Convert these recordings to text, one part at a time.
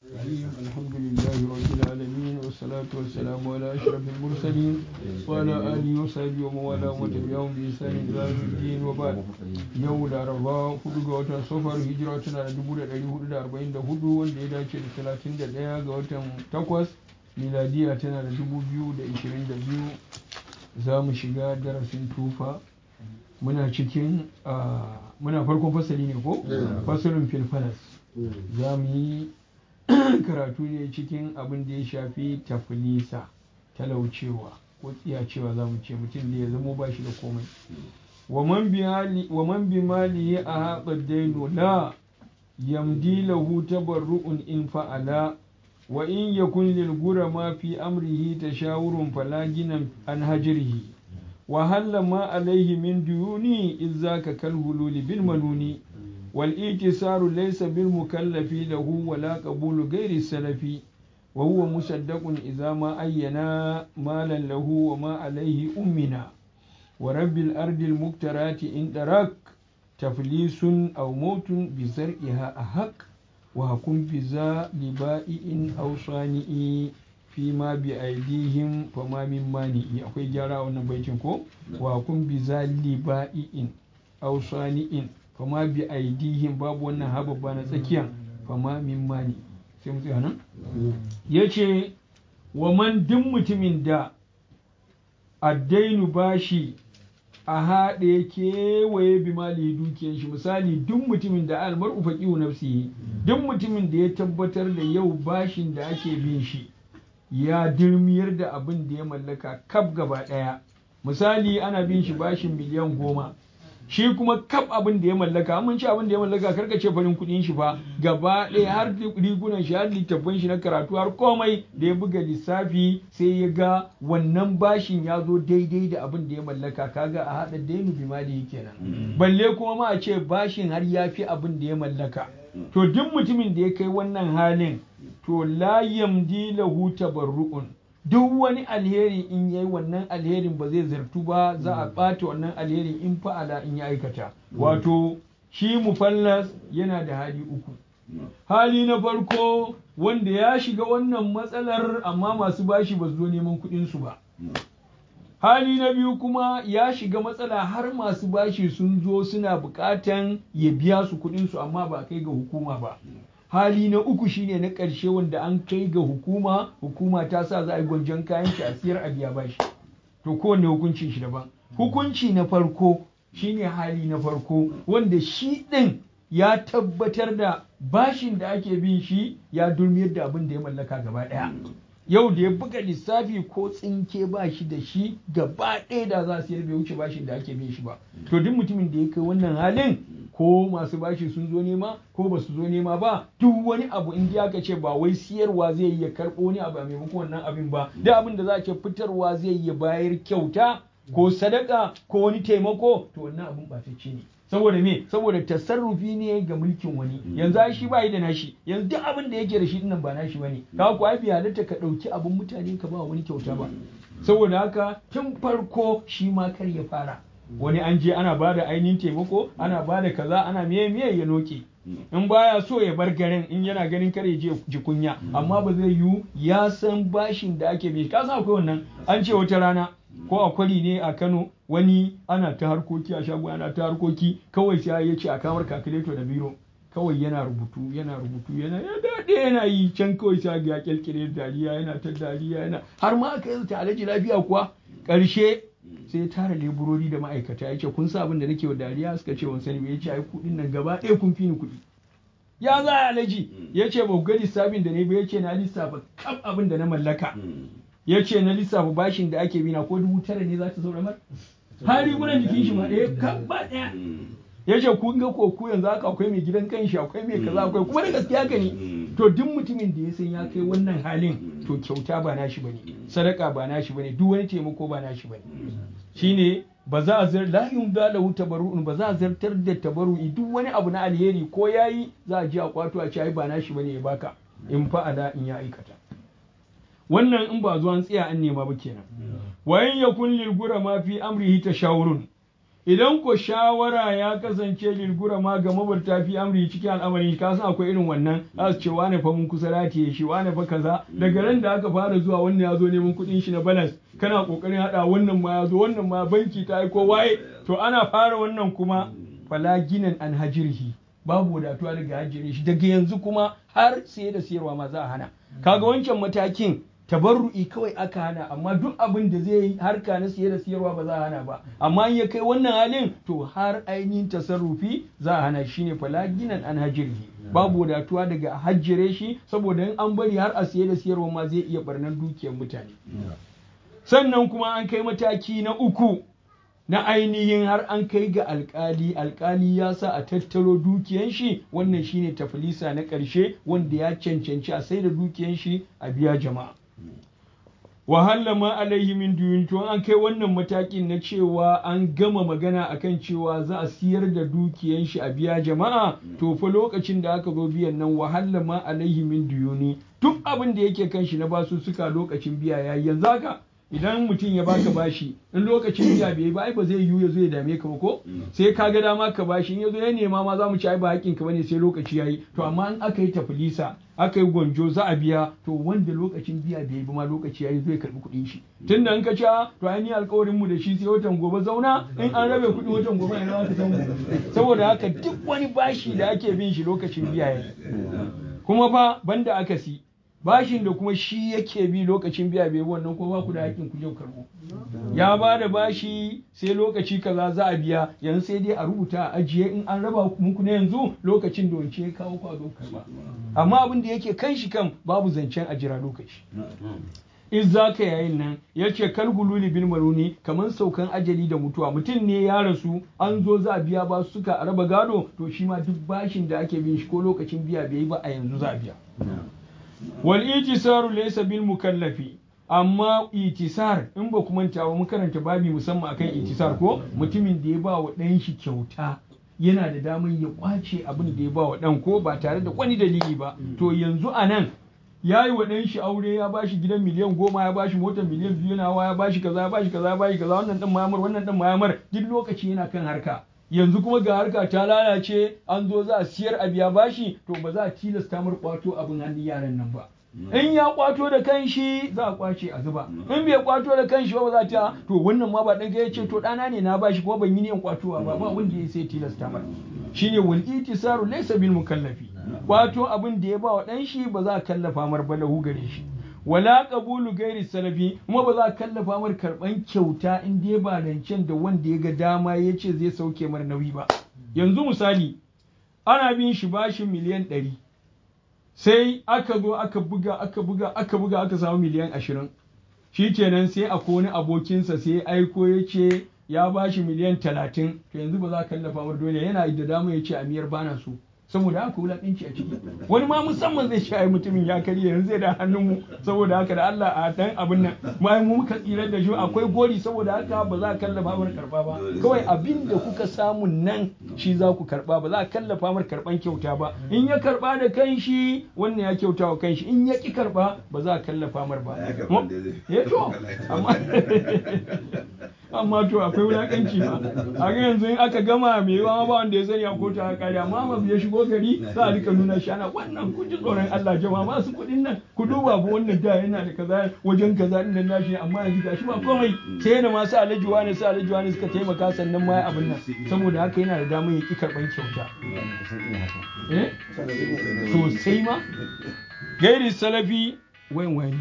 الحمد لله رب العالمين والصلاة والسلام على أشرف المرسلين وعلى آله وصحبه ومن والاه وتبعهم بإحسان إلى يوم الدين وبعد. يوم الأربعاء hudu ga watan safar hijira tana da 1444 wanda ya dace da 31 ga watan 8 miladiya tana da 2022. Za mu shiga darasin tufa. Muna farkon fasali ne ko? Fasalin filfalas. Za mu yi karatu ne cikin abin da ya shafi tafilisa, talaucewa ko tsiyacewa za mu ce mutum da ya zamo ba shi da komai. wa man bi mali a haɓar daino la yamdi lahu tabarru'un in fa'ala wa in yakun lil gurama fi amrihi tashawurun fala ginan an hajrihi wa halla ma alaihi min duyuni izzaka kal hululi bil manuni والإيتسار ليس بالمكلف له ولا قبول غير السلف وهو مصدق إذا ما أينا مالا له وما عليه أمنا ورب الأرض المكترات إن ترك تفليس أو موت بزرعها أحق وهكم بذا لبائع أو صانع فيما بأيديهم فما من مانع أخي جارا ونبيتكم وهكم بذا لبائع أو صانع fama bi aidihim babu wannan hababba na tsakiya fama min mani sai mu tsaya nan yace wa man duk mutumin da addainu bashi a haɗe kewaye bi mali dukiyar shi misali duk mutumin da almar'u faqihu nafsihi duk mutumin da ya tabbatar da yau bashin da ake bin shi ya dirmiyar da abin da ya mallaka kaf gaba ɗaya misali ana bin shi bashin miliyan 10 shi kuma kaf abin da ya mallaka mun ci abin da ya mallaka karka ce farin kudin shi fa gaba ɗaya har rigunan shi har littafin shi na karatu har komai da ya buga lissafi sai ya ga wannan bashin ya zo daidai da abin da ya mallaka kaga a haɗa dainu bi mali kenan balle kuma ma a ce bashin har ya fi abin da ya mallaka to duk mutumin da ya kai wannan halin to la yamdi lahu tabarru'un duk wani alheri in yayi wannan alherin ba zai zartu ba za a ɓata wannan alherin in fa'ala in ya aikata wato shi mufallas yana da hali uku. Hali na farko wanda ya shiga wannan matsalar amma masu bashi ba su zo neman kuɗinsu ba. Hali na biyu kuma ya shiga matsala har masu bashi sun zo suna buƙatan ya biya su kuɗinsu amma ba kai ga hukuma ba. Hali na uku shine na ƙarshe wanda an kai ga hukuma ta sa za a yi gwanjon kayan shi a siyar a biya bashi to kowanne hukuncin shi daban. Hukunci na farko shine hali na farko wanda shi ɗin ya tabbatar da bashin da ake bin shi ya durmiyar da abin da ya mallaka gaba ɗaya yau da ya buga lissafi ko tsinke ba shi da shi gaba ɗaya da za a siyar bai wuce bashin da ake bin shi ba to duk mutumin da ya kai wannan halin ko masu bashi sun zo nema ko ba su zo nema ba duk wani abu in aka ce ba wai siyarwa zai yi ya karɓo ni abu a maimakon wannan abin ba da abin da za ce fitarwa zai yi bayar kyauta ko sadaka ko wani taimako to wannan abin ɓatacce ne saboda me saboda tasarrufi ne ga mulkin wani yanzu ai shi bai da nashi yanzu duk abin da yake da shi dinnan ba nashi bane ka ku ai halatta ka dauki abin mutane ka ba wani kyauta ba saboda haka tun farko shi ma kar ya fara wani an je ana bada ainihin taimako ana bada kaza ana miye ya noke in baya so ya bar garin in yana ganin kar ya je ji kunya amma ba zai yiwu ya san bashin da ake bi ka san akwai wannan an ce wata rana ko a kwari ne a Kano wani ana ta harkoki a shago ana ta harkoki kawai sai ya ce a kamar calculator da biro kawai yana rubutu yana daɗe yana yi can kawai sai ya kyalkyale dariya yana ta dariya yana har ma aka yi ta alaji lafiya kuwa ƙarshe sai ya tara leburori da ma'aikata ya ce kun sa abin da nake wa dariya suka ce wani sani ya ce ai kuɗin nan gaba ɗaya kun fi ni kuɗi ya za a alaji ya ce ba ga lissafin da ne ba ya ce na lissafa kaf abin da na mallaka ya ce na lissafa bashin da ake bina ko 9,000 ne za ta zaura mar har rigunan jikin shi ma ɗaya kan ba ɗaya ya ce kun ga ko yanzu haka akwai mai gidan kanshi akwai mai kaza akwai kuma da gaskiya haka ne to duk mutumin da ya san ya kai wannan halin to kyauta ba nashi bane sadaka ba nashi bane duk wani taimako ba nashi bane shine ba za a zar la yumda lahu tabarru'un ba za a zartar da tabarru'i duk wani abu na alheri ko yayi za a ji a kwato a ce ai ba nashi bane ya baka in fa'ala in ya aikata wannan in ba zuwa an tsaya an nema ba kenan wayan yakun lil gurama fi amrihi tashawurun idan ko shawara ya kasance lilgura ma ga mabarta fi amri cikin al'amari ka san akwai irin wannan za su ce wane fa mun kusa ratiye shi wane fa kaza daga ran da aka fara zuwa wannan ya zo neman kuɗin shi na balance kana kokarin hada wannan ma ya zo wannan ma banki ta aiko waye to ana fara wannan kuma fala ginan an hajirhi babu wadatuwa daga hajjire shi daga yanzu kuma har siye da siyarwa ma za a hana kaga wancan matakin tabarru'i kawai aka hana amma duk abin da zai yi harka na siye da siyarwa ba za a hana ba amma in ya kai wannan halin to har ainihin tasarrufi za a hana shi ne falaginan an hajirhi babu wadatuwa daga hajjire shi saboda in an bari har a siye da siyarwa ma zai iya barnar dukiyar mutane sannan kuma an kai mataki na uku na ainihin har an kai ga alkali ya sa a tattaro dukiyan shi wannan shine tafilisa na ƙarshe wanda ya cancanci a sai da dukiyan shi a biya jama'a wahalla ma alaihi min duyun to an kai wannan matakin na cewa an gama magana akan cewa za a siyar da dukiyan shi a biya jama'a to fa lokacin da aka zo biyan nan wahalla ma alaihi min duyuni duk abin da yake kan shi na basu suka lokacin biya yayi yanzu haka idan mutum ya baka bashi in lokacin biya bai ba ai ba zai yiwu ya zo ya dame ka ba ko sai ka ga dama ka bashi in ya zo ya nema ma za mu ci ai ba haƙƙin ka bane sai lokaci yayi to amma in aka yi tafilisa aka yi gwanjo za a biya to wanda lokacin biya bai ba ma lokaci yayi zai karbi kuɗin shi tunda in ka ci to ai ni alƙawarin mu da shi sai watan gobe zauna in an rabe kuɗi watan gobe ai za ka samu saboda haka duk wani bashi da ake bin shi lokacin biya yayi kuma fa banda akasi bashin da kuma shi yake bi lokacin biya bai wannan ko ba ku da hakkin ku je karbo ya ba da bashi sai lokaci kaza za a biya yanzu sai dai a rubuta a ajiye in an raba muku na yanzu lokacin da wance ya kawo ku a zo karba amma abin da yake kan shi kan babu zancen a jira lokaci in za ka yayin nan ya ce kalhululi bil maruni kamar saukan ajali da mutuwa mutum ne ya rasu an zo za a biya ba suka a raba gado to shi ma duk bashin da ake bin shi ko lokacin biya bai yi ba a yanzu za a biya wal itisaru laysa bil mukallafi amma itisar in ba kuma manta ba mun karanta babi musamman akan itisar ko mutumin da ya ba wa dan shi kyauta yana da damar ya kwace abin da ya ba wa dan ko ba tare da wani dalili ba to yanzu anan ya yi wa ɗan shi aure ya ba shi gidan miliyan 10 ya ba shi motar miliyan 2 nawa ya ba shi kaza ya ba shi kaza ya ba shi kaza wannan dan mayamar wannan dan mayamar duk lokaci yana kan harka yanzu kuma ga harka ta lalace an zo za a siyar a biya bashi to ba za a tilasta mar kwato abin hannun yaran nan ba in ya kwato da kanshi za a kwace a zuba in bai kwato da kanshi ba za ta to wannan ma ba dan ya ce to dana ne na bashi kuma ban yi niyan kwatowa ba ba wanda ya sai tilasta mar shine wal itisaru laysa bil mukallafi kwato abin da ya ba wa dan shi ba za a kallafa mar balahu gare shi wala qabulu gairi salafi kuma ba za a kallafa mar karban kyauta in dai ba rancen da wanda ya ga dama ya ce zai sauke mar nauyi ba yanzu misali ana bin shi bashin miliyan 100 sai aka zo aka buga aka samu miliyan 20 shikenan sai a wani abokinsa sai aiko ya ce ya bashi miliyan 30 to yanzu ba za a kallafa mar dole yana da dama ya ce amiyar bana so saboda haka wulaƙanci a ciki wani ma musamman zai shayi mutumin ya karye yanzu zai da hannunmu saboda haka da Allah a dan abin nan ma mu muka tsirar da shi akwai gori saboda haka ba za a kallafa mar karba ba kawai abin da kuka samu nan shi za ku karba ba za a kallafa mar karban kyauta ba in ya karba da kanshi wannan ya kyauta wa kanshi in ya ki karba ba za a kallafa mar ba amma to akwai wulakanci ba a ga yanzu in aka gama mai yawa ba wanda ya sani a kotu a kare amma ma ya shigo gari za a rika nuna shi ana wannan kun ji tsoron Allah jama'a masu kuɗin nan ku duba ba wannan da yana da kaza wajen kaza din nan nashi amma yanzu gashi ba komai sai da masu alajuwa ne suka taimaka sannan ma abin nan saboda haka yana da damar ya ki karban kyauta sosai ma gairi salafi wani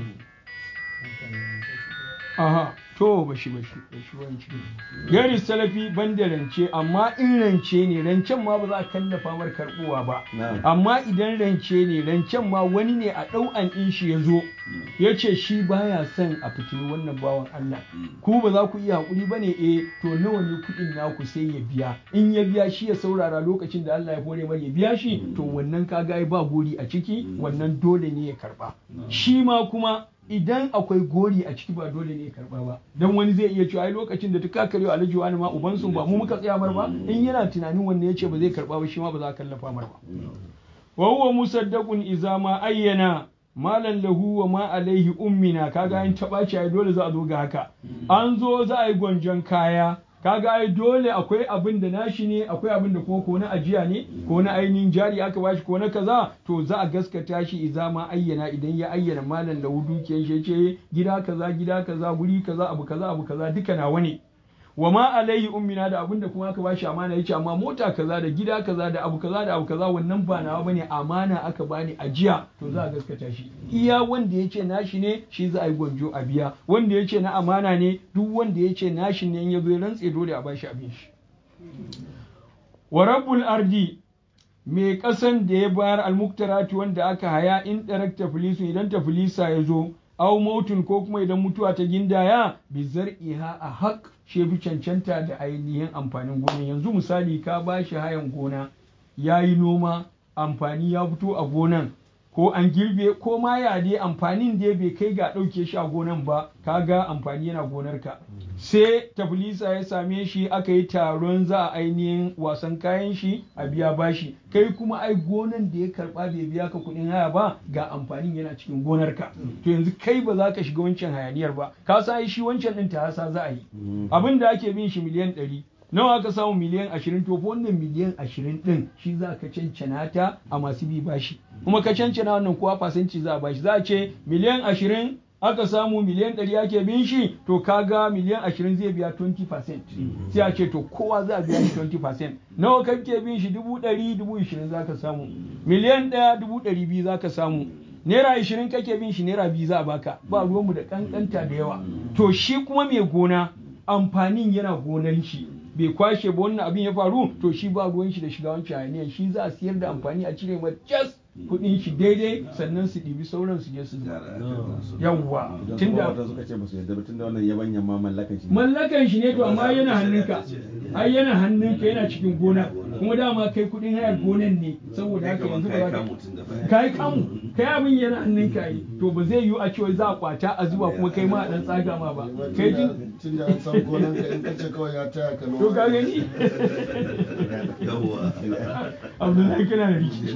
aha to bashi wanci gari salafi banda rance amma in rance ne rancen ma ba za a kallafa mar karbuwa ba amma idan rance ne rancen ma wani ne a ɗau'an in shi ya zo ya ce shi baya son a fitini wannan bawan Allah ku ba za ku iya haƙuri ba ne to nawa ne kuɗin naku sai ya biya in ya biya shi ya saurara lokacin da Allah ya hore mar ya biya shi to wannan kaga ba gori a ciki wannan dole ne ya karba shi ma kuma idan akwai gori a ciki ba dole ne ya karba ba dan wani zai iya cewa ai lokacin da ta kakare alhaji wani ma uban sun ba mu muka tsaya mar ba in yana tunanin wanne yace ba zai karba ba shi ma ba za a kallafa mar ba wa huwa musaddaqun idza ma ayyana malan lahu wa ma alaihi ummina kaga in taba ci ai dole za a zo ga haka an zo za a yi gwanjon kaya kaga ai dole akwai abin da nashi ne akwai abin da kuma ko na ajiya ne ko na ainihin jari aka bashi ko na kaza to za a gaskata shi idza ma ayyana idan ya ayyana malan da dukiyar shi ce gida kaza guri kaza abu kaza duka nawa ne wa ma alayhi ummina da abin da kuma aka bashi amana yace amma mota kaza da gida kaza da abu kaza wannan ba nawa bane amana aka bani ajiya to za a gaskata shi iya wanda yace nashi ne shi za a yi gwanjo a biya wanda yace na amana ne duk wanda yace nashi ne in yazo ya rantse dole a bashi abin shi wa rabbul ardi mai kasan da ya bayar almuktarati wanda aka haya in darakta filisu idan tafilisa ya zo aw mautun ko kuma idan mutuwa ta gindaya bi zar'iha a haq shi bi cancanta da ainihin amfanin gona yanzu misali ka bashi hayan gona yayi noma amfani ya fito a gonan ko an girbe ko ma ya dai amfanin da bai kai ga ɗauke shi a gonan ba kaga amfani yana gonarka sai tafilisa ya same shi aka yi taron za a ainihin wasan kayan shi a biya bashi kai kuma ai gonan da ya karba bai biya ka kuɗin haya ba ga amfanin yana cikin gonarka to yanzu kai ba za ka shiga wancan hayaniyar ba ka sa shi wancan ɗin ta za a yi abin da ake bin shi miliyan 100 nawa aka samu miliyan 20 to wannan miliyan 20 din shi za ka cancana ta a masu bi bashi kuma ka cancana wannan kowa fasanci za a bashi za a ce miliyan 20 aka samu miliyan 100 ake bin shi to kaga miliyan 20 zai biya 20% sai a ce to kowa za a biya shi 20% nawa kake bin shi 100 20 za ka samu miliyan 1 200 za ka samu naira 20 kake bin shi naira 2 za a baka ba ruwanmu da kankanta da yawa to shi kuma mai gona amfanin yana gonan shi bai kwashe ba wannan abin ya faru to shi ba ruwan shi da shiga wancan hayaniyar shi za a siyar da amfani a cire ma just kudin shi daidai sannan su ɗibi sauran su je su yawwa tunda suka ce ba su yadda tunda wannan yabanyan ma mallakan shi ne to amma yana hannunka ai yana hannunka yana cikin gona kuma dama kai kudin hayar gonan ne saboda haka yanzu ba za kai kamu kai abin yana hannunka yi to ba zai yiwu a cewa za a kwata a zuba kuma kai ma a dan tsaga ma ba kai jin tunda an san gonan ka in kace kawai ya taya ka to ka gani Abdullahi kana da rikici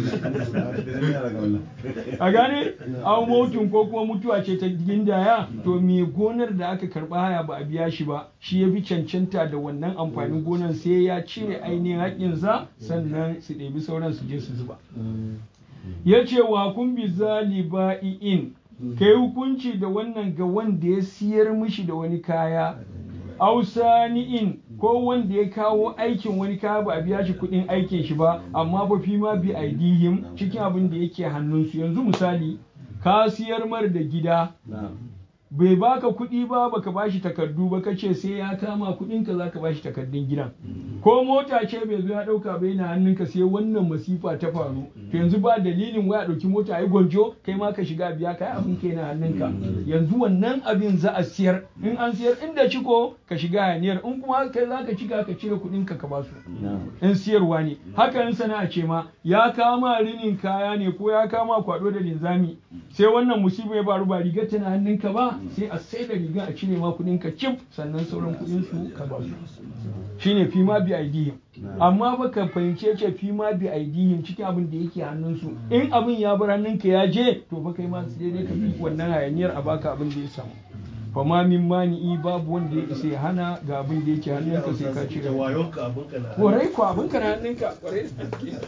a gane an motun ko kuma mutuwa ce ta gindaya to me gonar da aka karba haya ba a biya shi ba shi ya fi cancanta da wannan amfanin gonar sai ya cire ainihin haƙƙinsa sannan su ɗebi sauran su je su zuba ya ce wa kun bi zaliba'i'in kai hukunci da wannan ga wanda ya siyar mishi da wani kaya ausani'in ko wanda ya kawo aikin wani kaya ba a biya shi kuɗin aikin shi ba amma ba fi ma bi aidihim cikin abin da yake hannunsu yanzu misali ka siyar mar da gida bai baka kuɗi ba baka bashi takardu ba kace sai ya kama kuɗin ka zaka bashi takardun gidan ko mota ce bai zo ya dauka bai na hannunka sai wannan masifa ta faru to yanzu ba dalilin waya dauki mota ai gonjo kai ma ka shiga biya kai abin kai na hannunka yanzu wannan abin za a siyar in an siyar inda ciko ka shiga haniyar in kuma kai zaka cika ka cire kuɗin ka ka basu in siyarwa ne haka in sana'a ce ma ya kama rinin kaya ne ko ya kama kwado da linzami sai wannan musiba ya faru ba rigar tana hannunka ba sai a sai da riga a cire ma kudin ka cif sannan sauran kudin su ka ba su shine fi ma bi aidihim amma baka fahimce ce fi ma bi aidihim cikin abin da yake hannun su in abin ya bar hannunka ya je to fa kai ma sai dai ka bi wannan hayaniyar a baka abin da ya samu fa ma min mani'i babu wanda ya isa ya hana ga abin da yake hannunka sai ka cire wayon ka abin ka na kwarai ko abin ka na hannunka kwarai